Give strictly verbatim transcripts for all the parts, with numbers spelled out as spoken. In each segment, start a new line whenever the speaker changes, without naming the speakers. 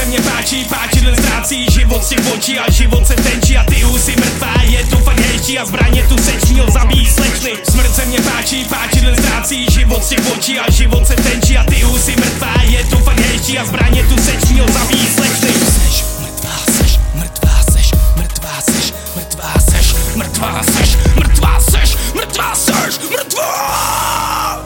mě páčí, páčidle ztrácí život z těch očí a život se tenčí a ty husy mrtvá, je to fakt hejčí a zbraně tu seč měl zabíjí slečny. Smrt se mě páčí, páčidle ztrácí život z těch očí a život se tenčí a ty husy mrtvá, je to fakt hejčí a zbraně tu seč měl zabíjí slečny. Seš mrtvá, seš mrtvá, seš mrtvá, seš mrtvá, seš mrtvá, seš mrtvá, seš mrtvá, seš mrtvá.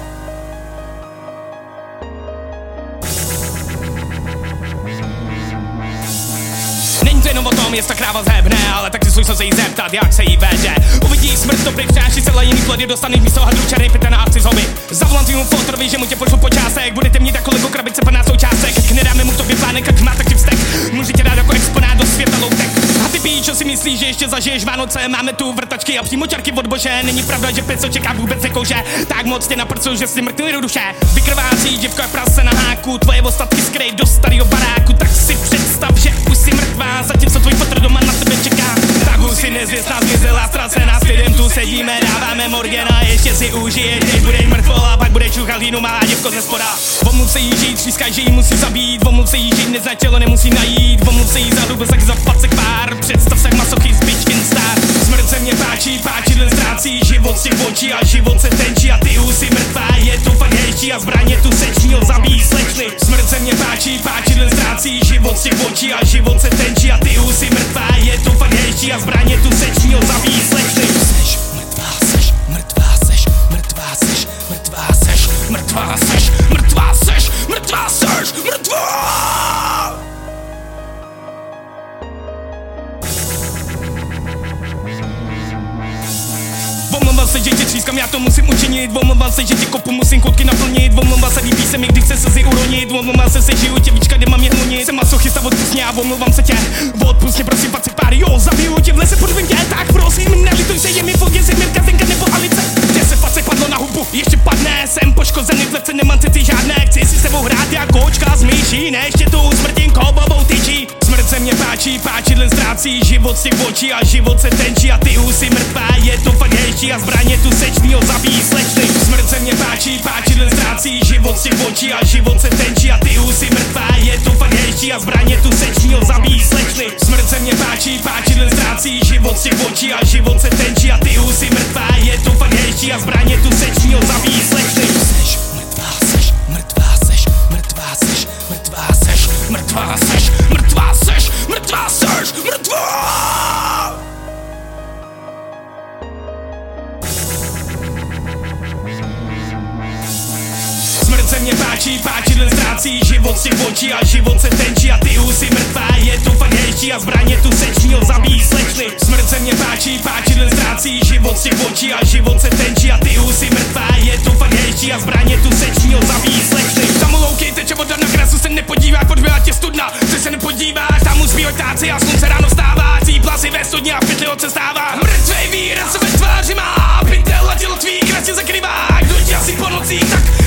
Není to jenom o tom, jestli ta kráva zhebne, ale taky slušel se jí zeptat, jak se jí vede. Uvidí smrt, to přináší celé jiný plody, dostaneš místo hadů, černý pěte na akci z hobby. Zavolám tvýmu fotorovi, že mu tě pošlu po částek, budete mít jako Lego krabice plná součástek. Jak nedáme mu to vyplánek, jak má taky vztek, může tě dát jako exponát do světa loutek. A ty píčo si myslíš, že ještě zažiješ Vánoce, máme tu vrtačky a přímočarky od bože. Není pravda, že peco čeká vůbec nekouše, tak moc tě naprcul, že si mrtvý do duše. Vykrvácí děvka prase na háku, tvoje ostatky skryj do starého baráku, tak si představ, že už si mrtvá, zatímco tvůj fotr doma na tebe čeká. Tak už si nezvěstná zmizela, ztracená, s lidem tu sedíme, dáváme Morgana, ještě si užiješ, než budeš mrtvol a pak budeš čuchat línu, malá děvko ze spoda. Omluv se jí žít, třískaj, že jí musí zabít, omluv se jí žít, nezná tělo, nemusí najít, omluv se jí za hubu, tak za pacek pár, představ se masochist, bitch can start. Smrt se mě páčí, páčidle ztrácí život z těch očí a život se tenčí a ty husy mrtvá, je to fakt hejčí a zbraně tu seč měl zabíjí slečny. Smrt se mě páčí, páčidle ztrácí život z těch očí a život se tenčí a ty husy mrtvá, je to fakt hejčí a zbraně tu seč měl zabíjí slečny. Seš mrtvá, seš mrtvá, seš mrtvá, seš mrtvá, seš mrtvá, seš mrtvá, seš mrtvá, seš mrtvá. Omlouvám se, že tě třískám, já to musím učinit. Omlouvám se, že tě kopu musím kotky naplnit. Omlouvám se, líbí se mi, když chce slzy uronit. Omlouvám se, se žiju tě víčka, kde mám je hlunit. Jsem masochista, odpust mě a omlouvám se tě. Odpust mě, prosím, pacek pár, jo, zabiju tě v lese, podvím tě, tak prosím, nelituj se, je mi vodě, si Mirka, Zenka nebo Alice. Kde se pacek padlo na hubu, ještě padne, jsem poškozený, v levce nemám city žádné. Chci si s tebou hrát jak kočka z myší, ne, ještě tu smrtím kobobou tyčí. Smrt se mě páčí, páčidle ztrácí život z těch očí a život se tenčí a ty husy mrtvá, je to fakt hejčí a zbraně tu seč měl zabíjí slečny. Smrt se mě páčí, páčidle ztrácí život z těch očí a život se tenčí a ty husy mrtvá, je to fakt hejčí a zbraně tu seč měl zabíjí slečny. Smrt se mě páčí, páčidle ztrácí život z těch očí a život se tenčí a ty husy mrtvá, je to fakt hejčí a zbraně tu seč měl zabíjí slečny. Seš mrtvá, seš mrtvá, seš mrtvá, seš mrtvá, seš mrtvá, seš mrtvá, seš mrtvá, seš mrtvá. Smrt se mě páčí, páčidle ztrácí život z těch očí a život se tenčí a ty husy mrtvá, je to fakt hejčí a zbraně tu seč měl zabíjí slečny. Smrt se mě páčí, páčidle ztrácí život z těch očí a život se tenčí a ty husy mrtvá, je to fakt hejčí a zbraně tu seč měl zabíjí slečny. Tam louky teče voda, na krasu se nepodíváš, podběla tě studna, že se nepodíváš, tam už zbývají ptáci a slunce ráno vstává, cípla si ve studni a v pytli odcestává. Mrtvej výraz ve tváři má, pytel a tělo tvý krásně zakrývá, kdo tě asi po nocích tak